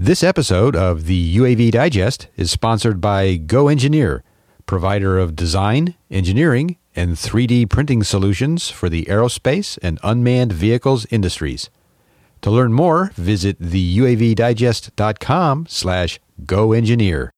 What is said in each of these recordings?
This episode of the UAV Digest is sponsored by Go Engineer, provider of design, engineering, and 3D printing solutions for the aerospace and unmanned vehicles industries. To learn more, visit theuavdigest.com/goengineer.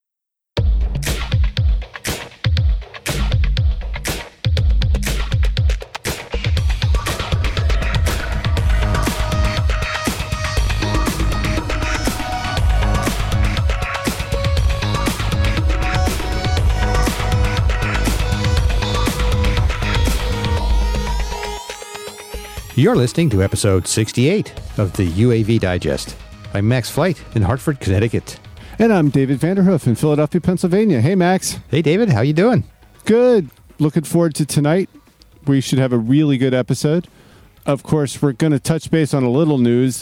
You're listening to episode 68 of the UAV Digest. I'm Max Flight in Hartford, Connecticut. And I'm David Vanderhoof in Philadelphia, Pennsylvania. Hey, Max. Hey, David. How you doing? Good. Looking forward to tonight. We should have a really good episode. Of course, we're going to touch base on a little news.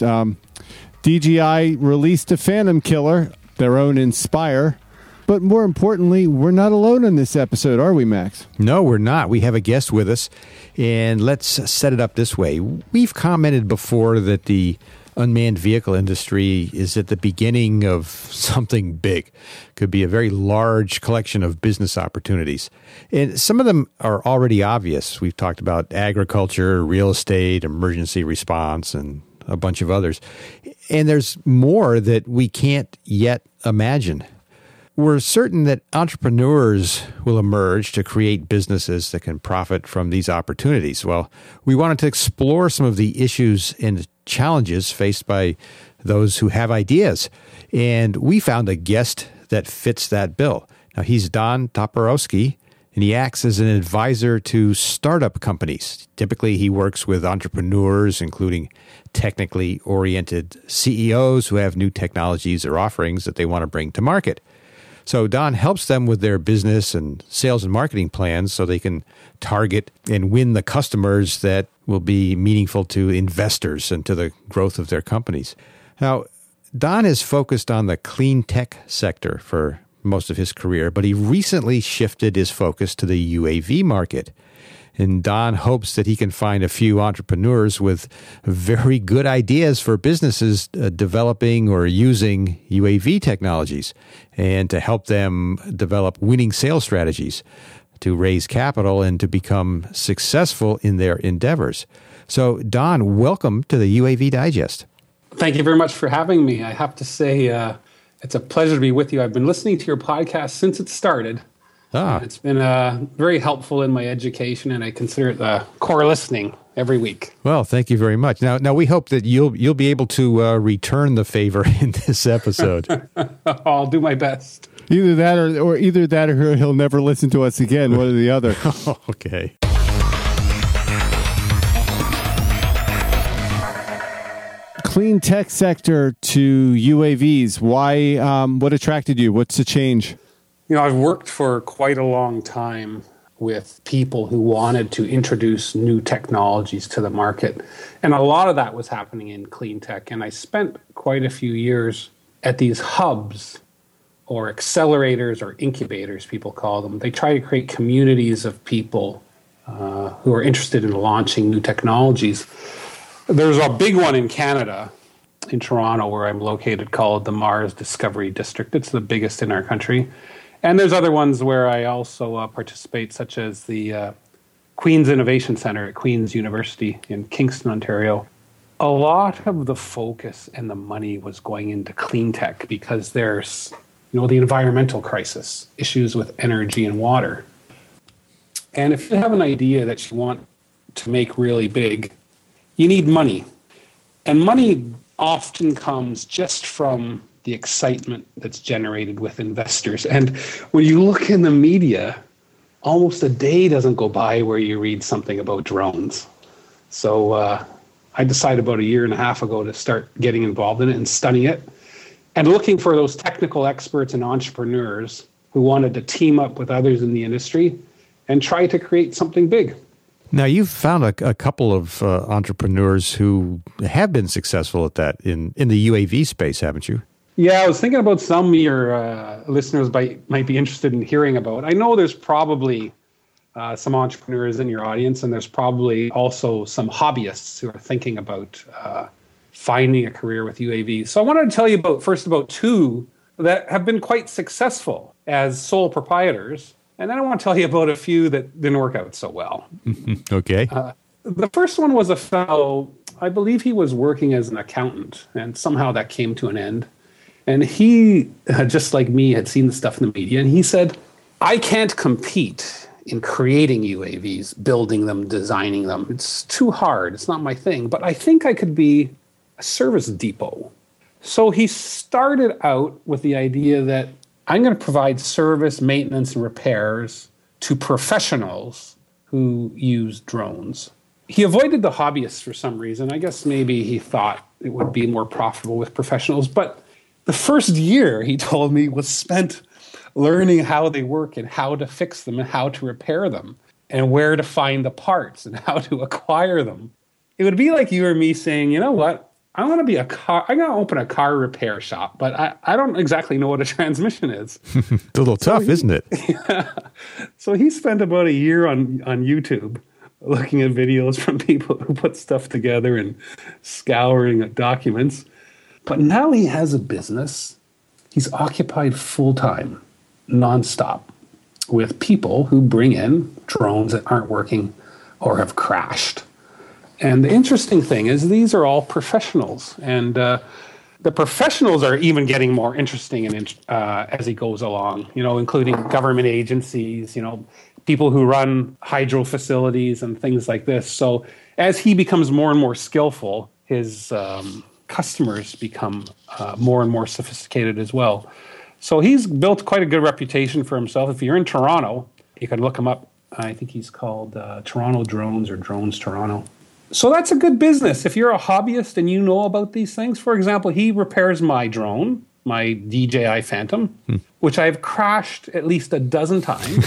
DJI released a Phantom Killer, their own Inspire. But more importantly, we're not alone in this episode, are we, Max? No, we're not. We have a guest with us, and let's set it up this way. We've commented before that the unmanned vehicle industry is at the beginning of something big. Could be a very large collection of business opportunities. And some of them are already obvious. We've talked about agriculture, real estate, emergency response, and a bunch of others. And there's more that we can't yet imagine. We're certain that entrepreneurs will emerge to create businesses that can profit from these opportunities. Well, we wanted to explore some of the issues and challenges faced by those who have ideas. And we found a guest that fits that bill. Now, he's Don Toporowski, and he acts as an advisor to startup companies. Typically, he works with entrepreneurs, including technically oriented CEOs who have new technologies or offerings that they want to bring to market. So Don helps them with their business and sales and marketing plans so they can target and win the customers that will be meaningful to investors and to the growth of their companies. Now, Don has focused on the clean tech sector for most of his career, but he recently shifted his focus to the UAV market. And Don hopes that he can find a few entrepreneurs with very good ideas for businesses developing or using UAV technologies and to help them develop winning sales strategies to raise capital and to become successful in their endeavors. So, Don, welcome to the UAV Digest. Thank you very much for having me. I have to say it's a pleasure to be with you. I've been listening to your podcast since it started. It's been very helpful in my education, and I consider it core listening every week. Well, thank you very much. Now we hope that you'll be able to return the favor in this episode. I'll do my best. Either that, or he'll never listen to us again. One or the other. Okay. Clean tech sector to UAVs. Why? What attracted you? What's the change? You know, I've worked for quite a long time with people who wanted to introduce new technologies to the market. And a lot of that was happening in clean tech. And I spent quite a few years at these hubs or accelerators or incubators, people call them. They try to create communities of people who are interested in launching new technologies. There's a big one in Canada, in Toronto, where I'm located, called the Mars Discovery District. It's the biggest in our country. And there's other ones where I also participate, such as the Queen's Innovation Center at Queen's University in Kingston, Ontario. A lot of the focus and the money was going into clean tech because there's, the environmental crisis, issues with energy and water. And if you have an idea that you want to make really big, you need money. And money often comes just from the excitement that's generated with investors. And when you look in the media, almost a day doesn't go by where you read something about drones. So I decided about a year and a half ago to start getting involved in it and studying it and looking for those technical experts and entrepreneurs who wanted to team up with others in the industry and try to create something big. Now, you've found a couple of entrepreneurs who have been successful at that in the UAV space, haven't you? Yeah, I was thinking about some of your listeners might be interested in hearing about. I know there's probably some entrepreneurs in your audience, and there's probably also some hobbyists who are thinking about finding a career with UAVs. So I wanted to tell you about two that have been quite successful as sole proprietors. And then I want to tell you about a few that didn't work out so well. Okay. The first one was a fellow, I believe he was working as an accountant, and somehow that came to an end. And he, just like me, had seen the stuff in the media, and he said, I can't compete in creating UAVs, building them, designing them. It's too hard. It's not my thing. But I think I could be a service depot. So he started out with the idea that I'm going to provide service, maintenance, and repairs to professionals who use drones. He avoided the hobbyists for some reason. I guess maybe he thought it would be more profitable with professionals. But the first year, he told me, was spent learning how they work and how to fix them and how to repair them and where to find the parts and how to acquire them. It would be like you or me saying, you know what? I'm going to open a car repair shop, but I don't exactly know what a transmission is. It's a little tough, isn't it? Yeah. So he spent about a year on YouTube looking at videos from people who put stuff together and scouring at documents. But now he has a business. He's occupied full-time, nonstop, with people who bring in drones that aren't working or have crashed. And the interesting thing is these are all professionals. And the professionals are even getting more interesting and as he goes along, including government agencies, people who run hydro facilities and things like this. So as he becomes more and more skillful, his customers become more and more sophisticated as well. So he's built quite a good reputation for himself. If you're in Toronto, you can look him up. I think he's called Toronto Drones or Drones Toronto. So that's a good business. If you're a hobbyist and you know about these things, for example, he repairs my drone, my DJI Phantom, which I've crashed at least a dozen times.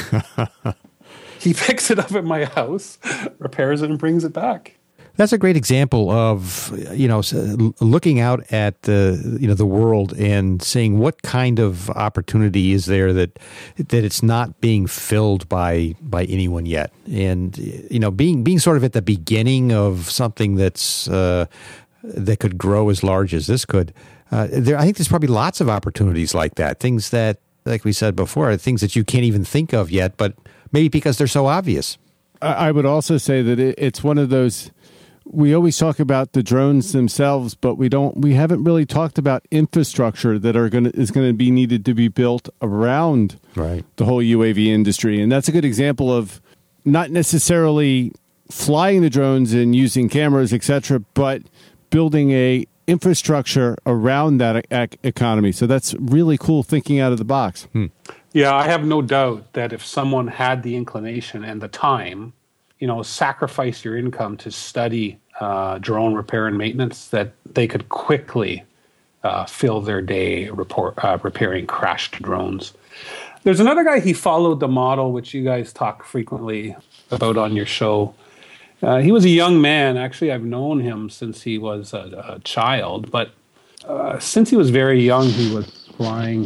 He picks it up at my house, repairs it, and brings it back. That's a great example of, looking out at the world and seeing what kind of opportunity is there that it's not being filled by anyone yet. And, being sort of at the beginning of something that's that could grow as large as this could. I think there's probably lots of opportunities like that. Things that, like we said before, things that you can't even think of yet, but maybe because they're so obvious. I would also say that it's one of those. We always talk about the drones themselves, but we haven't really talked about infrastructure that is going to be needed to be built around the whole UAV industry. And that's a good example of not necessarily flying the drones and using cameras, etc., but building a infrastructure around that economy. So that's really cool thinking out of the box. Yeah, I have no doubt that if someone had the inclination and the time, sacrifice your income to study drone repair and maintenance, that they could quickly fill their day repairing crashed drones. There's another guy, he followed the model, which you guys talk frequently about on your show. He was a young man. Actually, I've known him since he was a child, but since he was very young, he was flying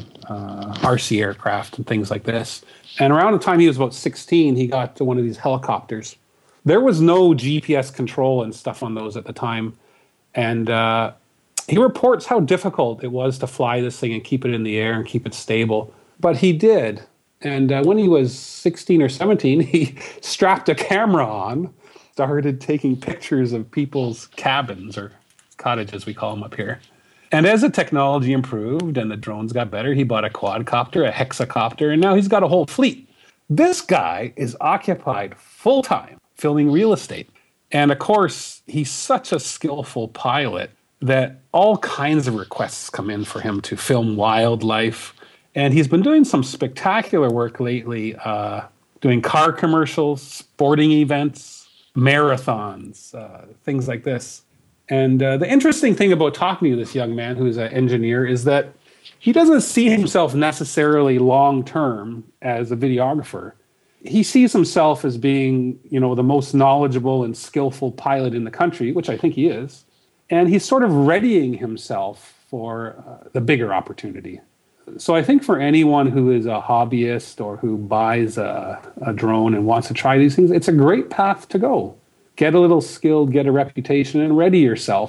RC aircraft and things like this. And around the time he was about 16, he got to one of these helicopters. There was no GPS control and stuff on those at the time. And he reports how difficult it was to fly this thing and keep it in the air and keep it stable. But he did. And when he was 16 or 17, he strapped a camera on, started taking pictures of people's cabins, or cottages, we call them up here. And as the technology improved and the drones got better, he bought a quadcopter, a hexacopter, and now he's got a whole fleet. This guy is occupied full-time filming real estate. And of course, he's such a skillful pilot that all kinds of requests come in for him to film wildlife. And he's been doing some spectacular work lately, doing car commercials, sporting events, marathons, things like this. And the interesting thing about talking to this young man who's an engineer is that he doesn't see himself necessarily long-term as a videographer. He sees himself as being, the most knowledgeable and skillful pilot in the country, which I think he is. And he's sort of readying himself for the bigger opportunity. So I think for anyone who is a hobbyist or who buys a drone and wants to try these things, it's a great path to go. Get a little skilled, get a reputation, and ready yourself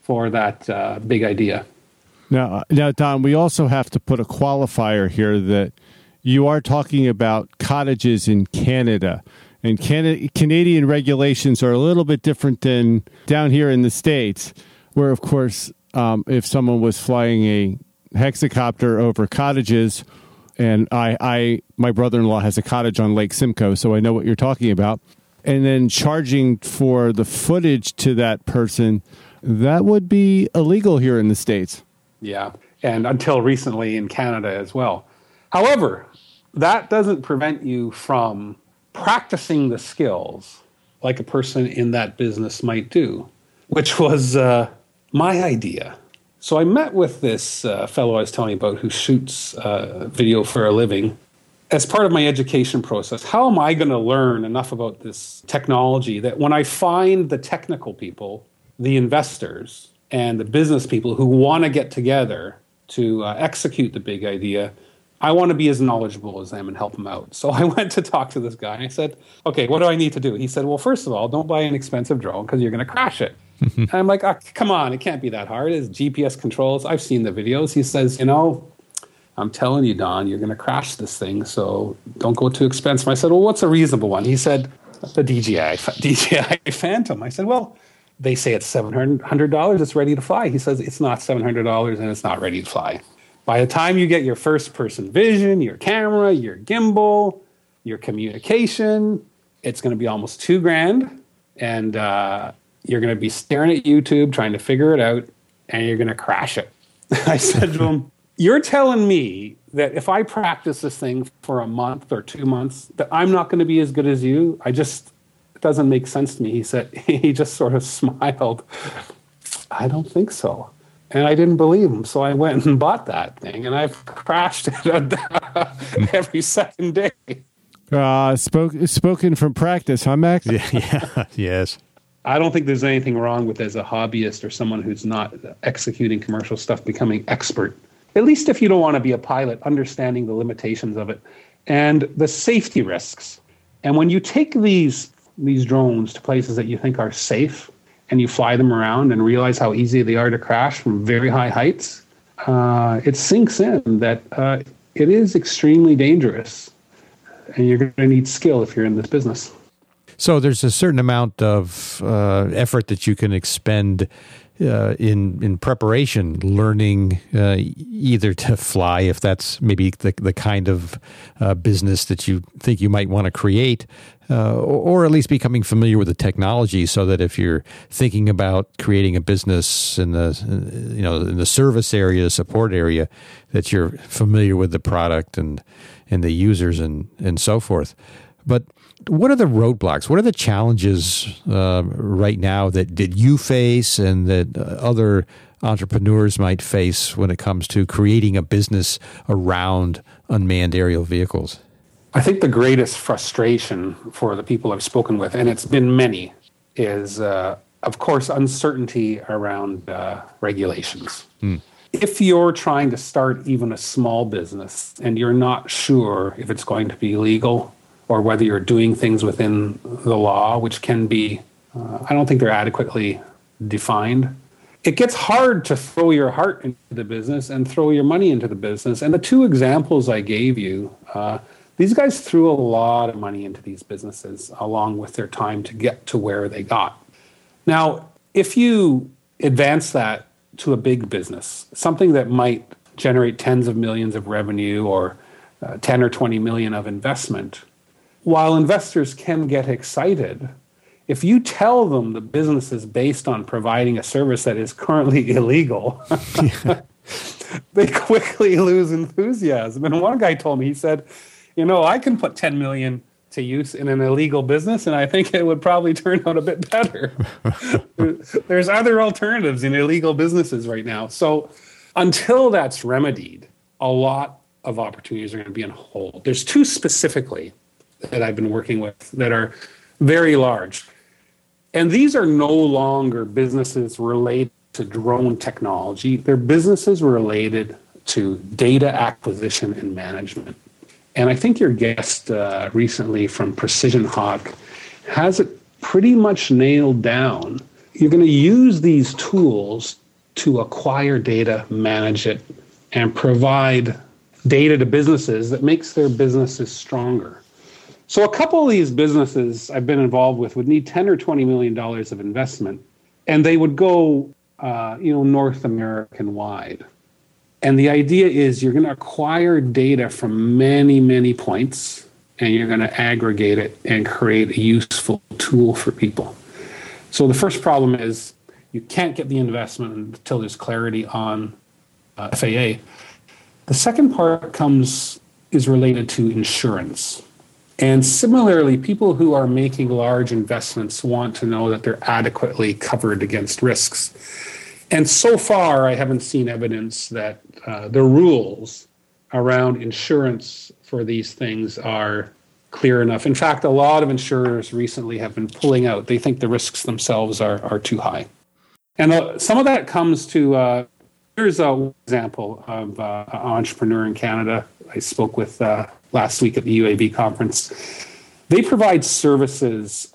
for that big idea. Now, Don, we also have to put a qualifier here that you are talking about cottages in Canada. And Canadian regulations are a little bit different than down here in the States, where, of course, if someone was flying a hexacopter over cottages, and my brother-in-law has a cottage on Lake Simcoe, so I know what you're talking about, and then charging for the footage to that person, that would be illegal here in the States. Yeah, and until recently in Canada as well. However, that doesn't prevent you from practicing the skills like a person in that business might do, which was my idea. So I met with this fellow I was telling you about who shoots video for a living. As part of my education process, how am I going to learn enough about this technology that when I find the technical people, the investors, and the business people who want to get together to execute the big idea, I want to be as knowledgeable as them and help them out. So I went to talk to this guy and I said, okay, what do I need to do? He said, well, first of all, don't buy an expensive drone because you're going to crash it. And I'm like, oh, come on, it can't be that hard. It's GPS controls. I've seen the videos. He says, I'm telling you, Don, you're going to crash this thing, so don't go too expensive. I said, well, what's a reasonable one? He said, the DJI Phantom. I said, well, they say it's $700. It's ready to fly. He says, it's not $700 and it's not ready to fly. By the time you get your first-person vision, your camera, your gimbal, your communication, it's going to be almost $2,000, and you're going to be staring at YouTube trying to figure it out, and you're going to crash it. I said to him, you're telling me that if I practice this thing for a month or 2 months, that I'm not going to be as good as you? It doesn't make sense to me. He said, he just sort of smiled. I don't think so. And I didn't believe him. So I went and bought that thing, and I've crashed it every second day. Spoken from practice, huh, Max? Yeah. Yes. I don't think there's anything wrong with, as a hobbyist or someone who's not executing commercial stuff, becoming expert. At least if you don't want to be a pilot, understanding the limitations of it and the safety risks. And when you take these drones to places that you think are safe and you fly them around and realize how easy they are to crash from very high heights, it sinks in that it is extremely dangerous. And you're going to need skill if you're in this business. So there's a certain amount of effort that you can expend in preparation, learning either to fly, if that's maybe the kind of business that you think you might want to create, or at least becoming familiar with the technology, so that if you're thinking about creating a business in the service area, support area, that you're familiar with the product and the users and so forth. But what are the roadblocks? What are the challenges right now that you face and that other entrepreneurs might face when it comes to creating a business around unmanned aerial vehicles? I think the greatest frustration for the people I've spoken with, and it's been many, is, of course, uncertainty around regulations. If you're trying to start even a small business and you're not sure if it's going to be legal, or whether you're doing things within the law, which can be, I don't think they're adequately defined. It gets hard to throw your heart into the business and throw your money into the business. And the two examples I gave you, these guys threw a lot of money into these businesses along with their time to get to where they got. Now, if you advance that to a big business, something that might generate tens of millions of revenue or 10 or 20 million of investment, while investors can get excited, if you tell them the business is based on providing a service that is currently illegal, they quickly lose enthusiasm. And one guy told me, he said, I can put 10 million to use in an illegal business, and I think it would probably turn out a bit better. There's other alternatives in illegal businesses right now. So until that's remedied, a lot of opportunities are going to be on hold. There's two specifically that I've been working with that are very large. And these are no longer businesses related to drone technology. They're businesses related to data acquisition and management. And I think your guest recently from Precision Hawk has it pretty much nailed down. you're going to use these tools to acquire data, manage it, and provide data to businesses that makes their businesses stronger. So a couple of these businesses I've been involved with would need $10 or $20 million of investment, and they would go, North American wide. And the idea is you're going to acquire data from many, many points, and you're going to aggregate it and create a useful tool for people. So the first problem is you can't get the investment until there's clarity on FAA. The second part is related to insurance. And similarly, people who are making large investments want to know that they're adequately covered against risks. And so far, I haven't seen evidence that the rules around insurance for these things are clear enough. In fact, a lot of insurers recently have been pulling out. They think the risks themselves are too high. And some of that comes to, here's an example of an entrepreneur in Canada I spoke with last week at the UAV conference. They provide services,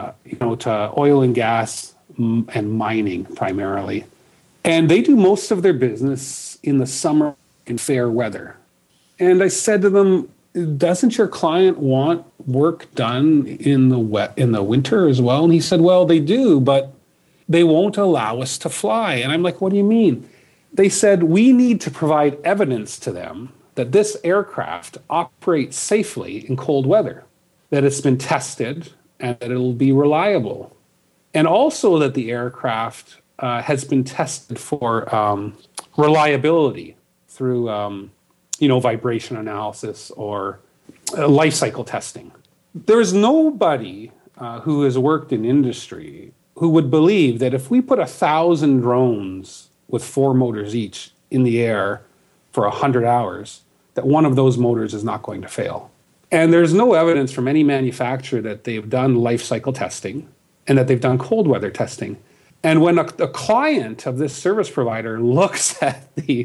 to oil and gas and mining primarily. And they do most of their business in the summer in fair weather. And I said to them, doesn't your client want work done in the winter as well? And he said, well, they do, but they won't allow us to fly. And I'm like, what do you mean? They said, we need to provide evidence to them that this aircraft operates safely in cold weather, that it's been tested and that it'll be reliable. And also that the aircraft has been tested for reliability through, vibration analysis or life cycle testing. There's nobody who has worked in industry who would believe that if we put 1,000 drones with 4 motors each in the air for 100 hours, that one of those motors is not going to fail. And there's no evidence from any manufacturer that they've done life cycle testing and that they've done cold weather testing. And when a client of this service provider looks at the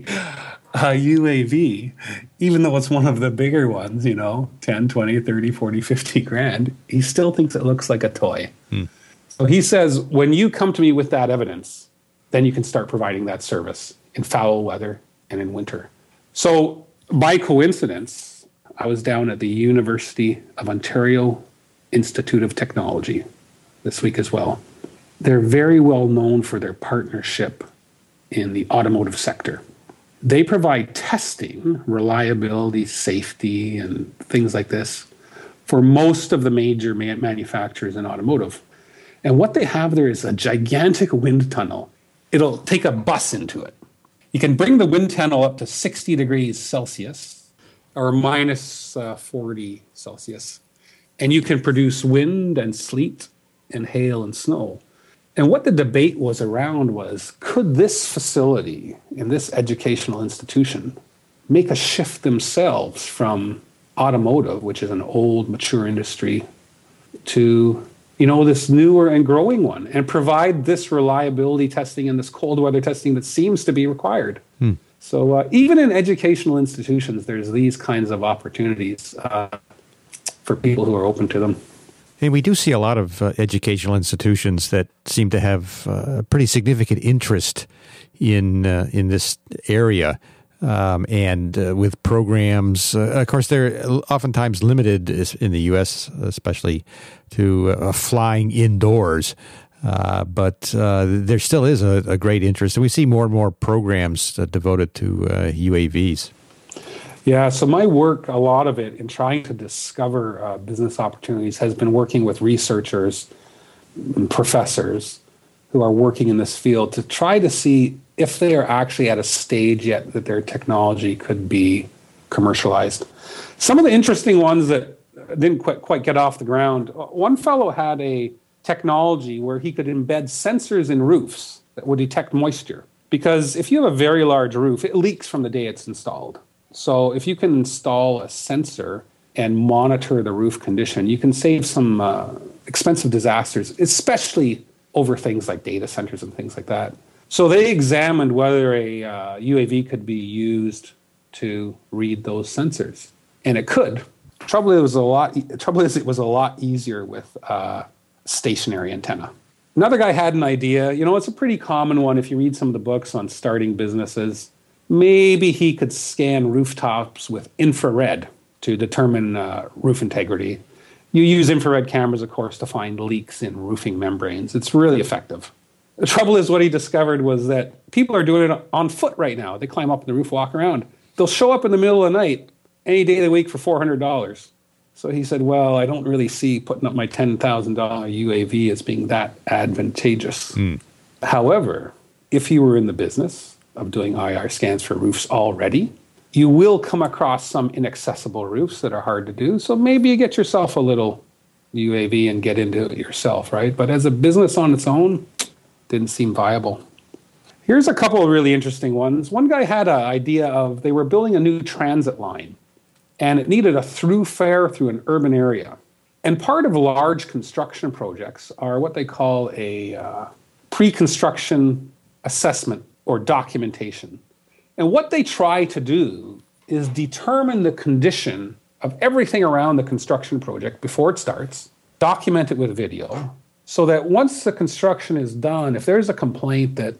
UAV, even though it's one of the bigger ones, 10, 20, 30, 40, 50 grand, he still thinks it looks like a toy. So he says, when you come to me with that evidence, then you can start providing that service in foul weather and in winter. So by coincidence, I was down at the University of Ontario Institute of Technology this week as well. They're very well known for their partnership in the automotive sector. They provide testing, reliability, safety, and things like this for most of the major manufacturers in automotive. And what they have there is a gigantic wind tunnel. It'll take a bus into it. You can bring the wind tunnel up to 60 degrees Celsius or minus 40 Celsius. And you can produce wind and sleet and hail and snow. And what the debate was around was, could this facility in this educational institution make a shift themselves from automotive, which is an old, mature industry, to this newer and growing one, and provide this reliability testing and this cold weather testing that seems to be required. So even in educational institutions, there's these kinds of opportunities for people who are open to them. And we do see a lot of educational institutions that seem to have a pretty significant interest in this area. And with programs, of course, they're oftentimes limited in the U.S., especially to flying indoors. But there still is a great interest. And we see more and more programs devoted to UAVs. Yeah, so my work, a lot of it in trying to discover business opportunities has been working with researchers and professors who are working in this field to try to see if they are actually at a stage yet that their technology could be commercialized. Some of the interesting ones that didn't quite get off the ground, one fellow had a technology where he could embed sensors in roofs that would detect moisture. Because if you have a very large roof, it leaks from the day it's installed. So if you can install a sensor and monitor the roof condition, you can save some expensive disasters, especially over things like data centers and things like that. So they examined whether a UAV could be used to read those sensors, and it could. Trouble is, it was a lot easier with stationary antenna. Another guy had an idea. It's a pretty common one if you read some of the books on starting businesses. Maybe he could scan rooftops with infrared to determine roof integrity. You use infrared cameras, of course, to find leaks in roofing membranes. It's really effective. The trouble is what he discovered was that people are doing it on foot right now. They climb up on the roof, walk around. They'll show up in the middle of the night any day of the week for $400. So he said, well, I don't really see putting up my $10,000 UAV as being that advantageous. However, if you were in the business of doing IR scans for roofs already, you will come across some inaccessible roofs that are hard to do. So maybe you get yourself a little UAV and get into it yourself, right? But as a business on its own, didn't seem viable. Here's a couple of really interesting ones. One guy had an idea of they were building a new transit line, and it needed a throughfare through an urban area. And part of large construction projects are what they call a pre-construction assessment or documentation. And what they try to do is determine the condition of everything around the construction project before it starts, document it with video, so that once the construction is done, if there's a complaint that,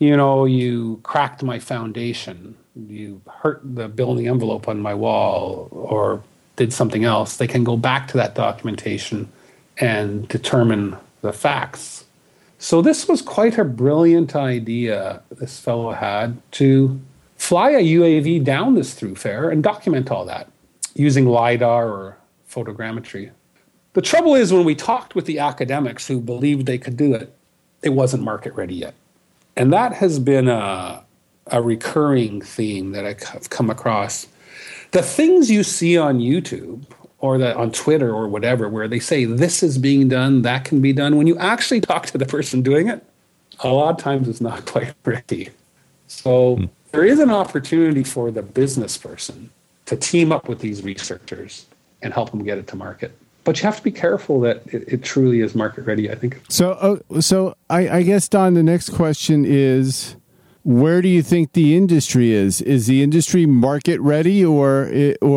you cracked my foundation, you hurt the building envelope on my wall, or did something else, they can go back to that documentation and determine the facts. So this was quite a brilliant idea this fellow had to fly a UAV down this thoroughfare and document all that using LiDAR or photogrammetry. The trouble is when we talked with the academics who believed they could do it, it wasn't market ready yet. And that has been a recurring theme that I've come across. The things you see on YouTube or on Twitter or whatever, where they say this is being done, that can be done, when you actually talk to the person doing it, a lot of times it's not quite ready. So there is an opportunity for the business person to team up with these researchers and help them get it to market. But you have to be careful that it truly is market ready, I think. So I guess, Don, the next question is, where do you think the industry is? Is the industry market ready, or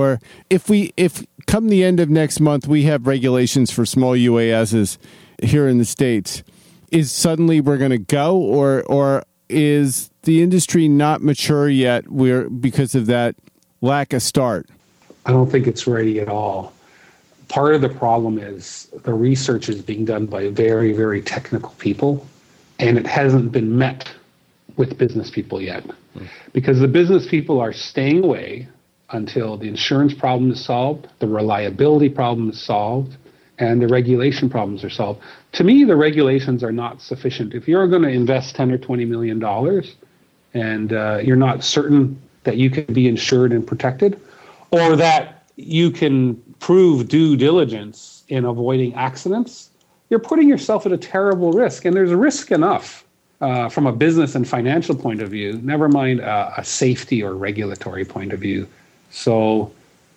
if come the end of next month we have regulations for small UASs here in the States, is suddenly we're going to go, or is the industry not mature yet because of that lack of start? I don't think it's ready at all. Part of the problem is the research is being done by very, very technical people, and it hasn't been met with business people yet. Because the business people are staying away until the insurance problem is solved, the reliability problem is solved, and the regulation problems are solved. To me, the regulations are not sufficient. If you're going to invest $10 or $20 million and you're not certain that you can be insured and protected, or that you can prove due diligence in avoiding accidents, you're putting yourself at a terrible risk. And there's a risk enough from a business and financial point of view, never mind a safety or regulatory point of view. So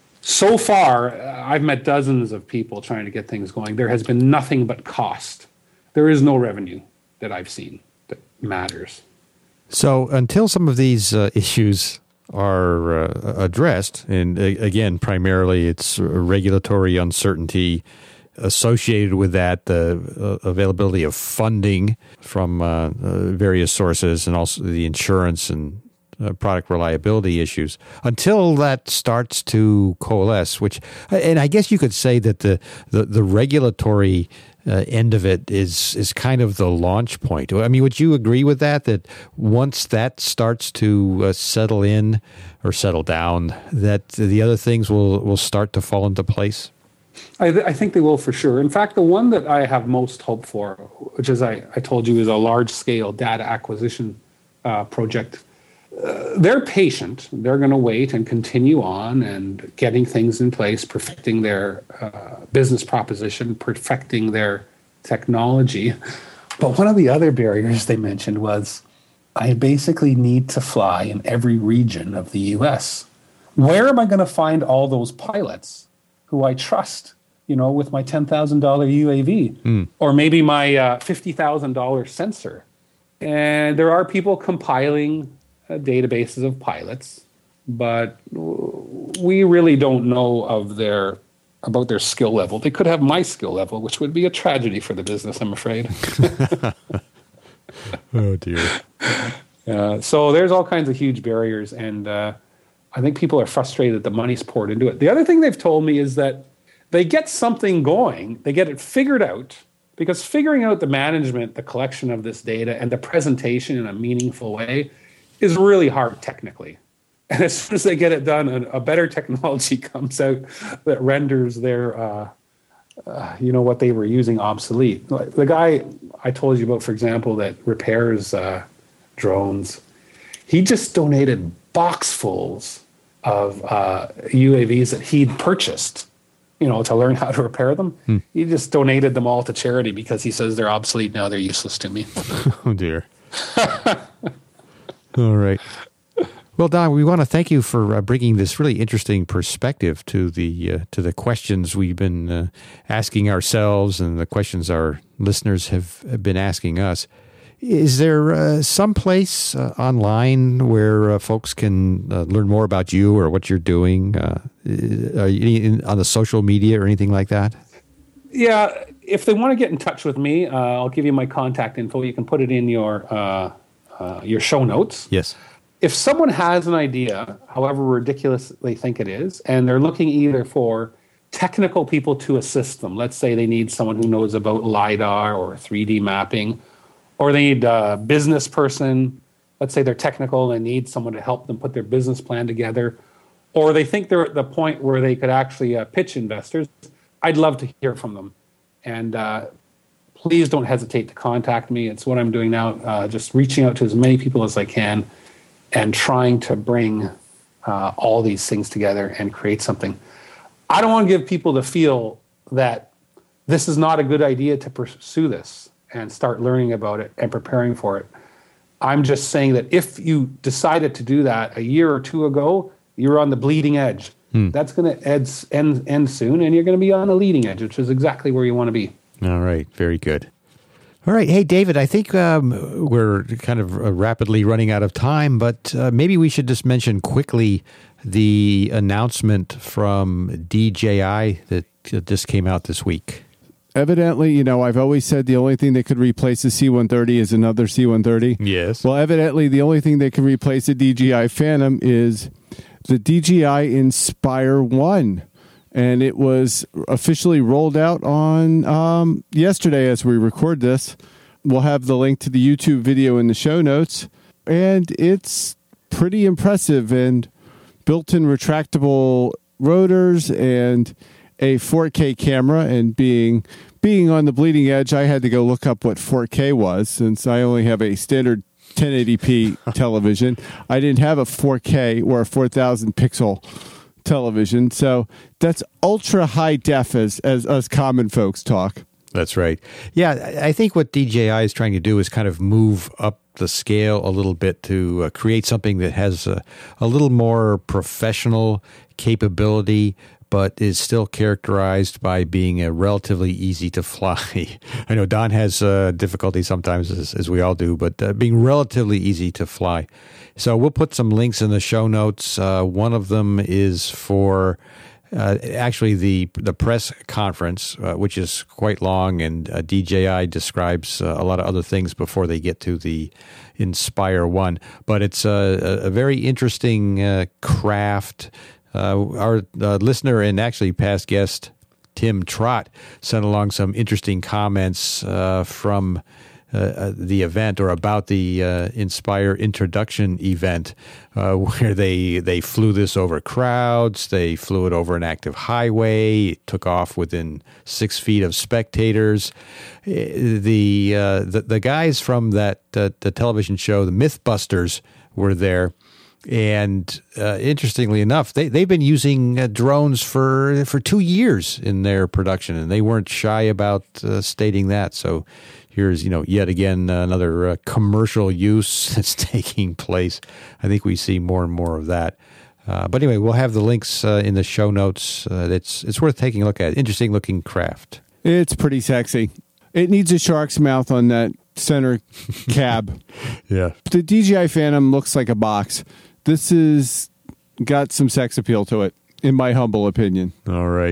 far, I've met dozens of people trying to get things going. There has been nothing but cost. There is no revenue that I've seen that matters. So until some of these issues are addressed, and again, primarily it's regulatory uncertainty associated with that, the availability of funding from various sources, and also the insurance and product reliability issues. Until that starts to coalesce, and I guess you could say that the regulatory end of it is kind of the launch point. I mean, would you agree with that? That once that starts to settle in or settle down, that the other things will start to fall into place? I think they will for sure. In fact, the one that I have most hope for, which is I told you is a large-scale data acquisition project, they're patient. They're going to wait and continue on and getting things in place, perfecting their business proposition, perfecting their technology. But one of the other barriers they mentioned was, I basically need to fly in every region of the U.S. Where am I going to find all those pilots who I trust, with my $10,000 UAV or maybe my $50,000 sensor? And there are people compiling databases of pilots, but we really don't know of their about their skill level. They could have my skill level, which would be a tragedy for the business, I'm afraid. Oh, dear. So there's all kinds of huge barriers, and I think people are frustrated that the money's poured into it. The other thing they've told me is that they get something going, they get it figured out, because figuring out the management, the collection of this data, and the presentation in a meaningful way is really hard technically. And as soon as they get it done, a better technology comes out that renders their, what they were using obsolete. The guy I told you about, for example, that repairs drones, he just donated boxfuls of UAVs that he'd purchased, to learn how to repair them. He just donated them all to charity because he says they're obsolete now, they're useless to me. Oh, dear. All right. Well, Don, we want to thank you for bringing this really interesting perspective to the questions we've been asking ourselves and the questions our listeners have been asking us. Is there some place online where folks can learn more about you or what you're doing? Are you on the social media or anything like that? Yeah, if they want to get in touch with me, I'll give you my contact info. You can put it in your show notes. Yes. If someone has an idea, however ridiculous they think it is, and they're looking either for technical people to assist them, let's say they need someone who knows about LiDAR or 3D mapping, or they need a business person, let's say they're technical and they need someone to help them put their business plan together, or they think they're at the point where they could actually pitch investors, I'd love to hear from them. And please don't hesitate to contact me. It's what I'm doing now, just reaching out to as many people as I can and trying to bring all these things together and create something. I don't want to give people the feel that this is not a good idea to pursue this and start learning about it and preparing for it. I'm just saying that if you decided to do that a year or two ago, you're on the bleeding edge. That's going to end soon, and you're going to be on the leading edge, which is exactly where you want to be. All right. Very good. All right. Hey, David, I think we're kind of rapidly running out of time, but maybe we should just mention quickly the announcement from DJI that just came out this week. Evidently, I've always said the only thing that could replace the C-130 is another C-130. Yes. Well, evidently, the only thing that can replace the DJI Phantom is the DJI Inspire 1. And it was officially rolled out on yesterday as we record this. We'll have the link to the YouTube video in the show notes. And it's pretty impressive, and built-in retractable rotors and a 4K camera. And being on the bleeding edge, I had to go look up what 4K was, since I only have a standard 1080p television. I didn't have a 4K or a 4,000 pixel television, so that's ultra high def as us common folks talk. That's right. Yeah, I think what DJI is trying to do is kind of move up the scale a little bit to create something that has a little more professional capability, but is still characterized by being relatively easy to fly. I know Don has difficulty sometimes, as we all do, but being relatively easy to fly. So we'll put some links in the show notes. One of them is for actually the press conference, which is quite long, and DJI describes a lot of other things before they get to the Inspire 1. But it's a very interesting craft. Our listener and actually past guest, Tim Trott, sent along some interesting comments from the event, or about the Inspire introduction event, where they flew this over crowds, they flew it over an active highway, it took off within 6 feet of spectators. The guys from that the television show, the Mythbusters, were there. And interestingly enough, they've been using drones for 2 years in their production, and they weren't shy about stating that. So here's yet again another commercial use that's taking place. I think we see more and more of that. But anyway, we'll have the links in the show notes. It's worth taking a look at. Interesting looking craft. It's pretty sexy. It needs a shark's mouth on that center cab. Yeah. The DJI Phantom looks like a box. This has got some sex appeal to it, in my humble opinion. All right.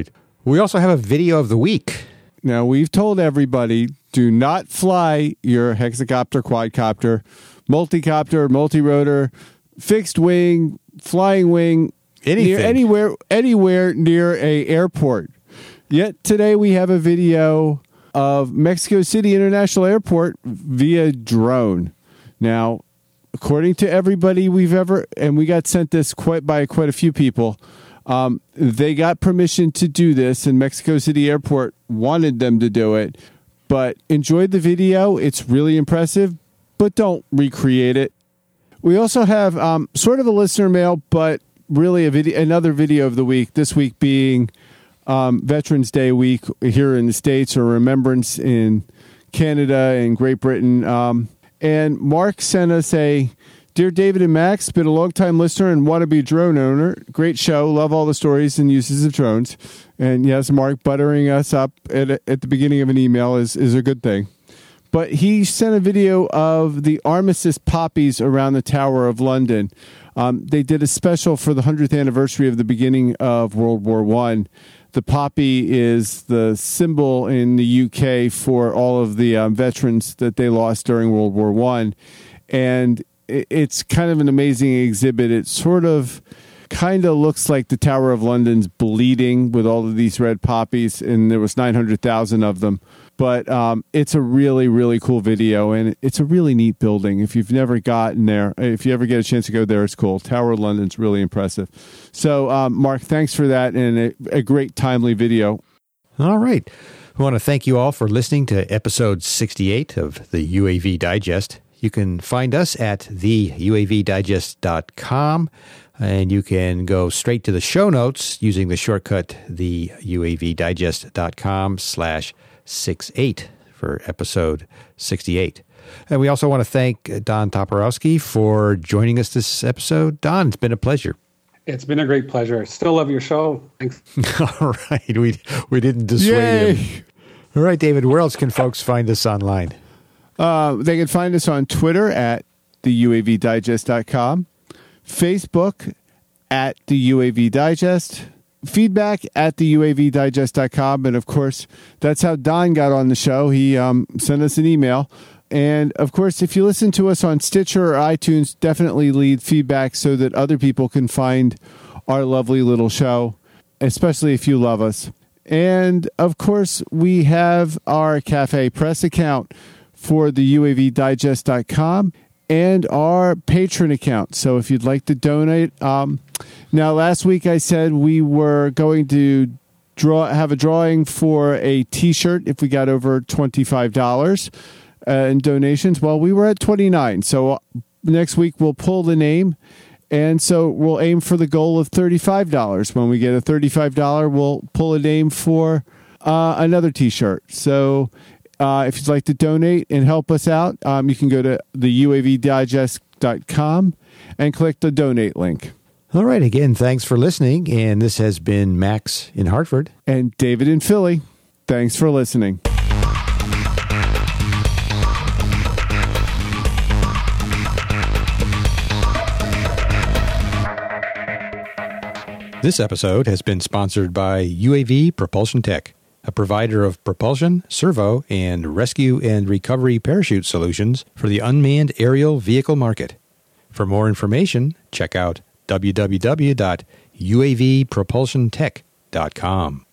We also have a video of the week. Now, we've told everybody, do not fly your hexacopter, quadcopter, multicopter, multirotor, fixed wing, flying wing, anywhere near a airport. Yet today we have a video of Mexico City International Airport via drone. Now, according to everybody and we got sent this by quite a few people, they got permission to do this, and Mexico City Airport wanted them to do it. But enjoyed the video. It's really impressive, but don't recreate it. We also have sort of a listener mail, but really another video of the week, this week being Veterans Day week here in the States, or Remembrance in Canada and Great Britain. And Mark sent us Dear David and Max, been a long-time listener and wannabe drone owner. Great show. Love all the stories and uses of drones. And yes, Mark buttering us up at the beginning of an email is a good thing. But he sent a video of the armistice poppies around the Tower of London. They did a special for the 100th anniversary of the beginning of World War I. The poppy is the symbol in the UK for all of the veterans that they lost during World War I. And it's kind of an amazing exhibit. It kind of looks like the Tower of London's bleeding with all of these red poppies, and there was 900,000 of them. But it's a really, really cool video, and it's a really neat building. If you've never gotten there, if you ever get a chance to go there, it's cool. Tower of London's really impressive. So, Mark, thanks for that, and a great, timely video. All right. We want to thank you all for listening to episode 68 of the UAV Digest. You can find us at theuavdigest.com, and you can go straight to the show notes using the shortcut theuavdigest.com/68 for episode 68. And we also want to thank Don Toporowski for joining us this episode. Don, it's been a pleasure. It's been a great pleasure. Still love your show. Thanks. All right. We didn't dissuade him. All right, David, where else can folks find us online? They can find us on Twitter at theuavdigest.com, Facebook at the UAV Digest, feedback at theuavdigest.com, and of course, that's how Don got on the show. He sent us an email. And of course, if you listen to us on Stitcher or iTunes, definitely leave feedback so that other people can find our lovely little show, especially if you love us. And of course, we have our Cafe Press account for the UAVdigest.com and our Patreon account. So if you'd like to donate, now last week I said we were going to have a drawing for a T-shirt if we got over $25 in donations. Well, we were at $29. So next week we'll pull the name. And so we'll aim for the goal of $35. When we get a $35, we'll pull a name for another T-shirt. So if you'd like to donate and help us out, you can go to theuavdigest.com and click the donate link. All right. Again, thanks for listening. And this has been Max in Hartford. And David in Philly. Thanks for listening. This episode has been sponsored by UAV Propulsion Tech, a provider of propulsion, servo, and rescue and recovery parachute solutions for the unmanned aerial vehicle market. For more information, check out www.uavpropulsiontech.com.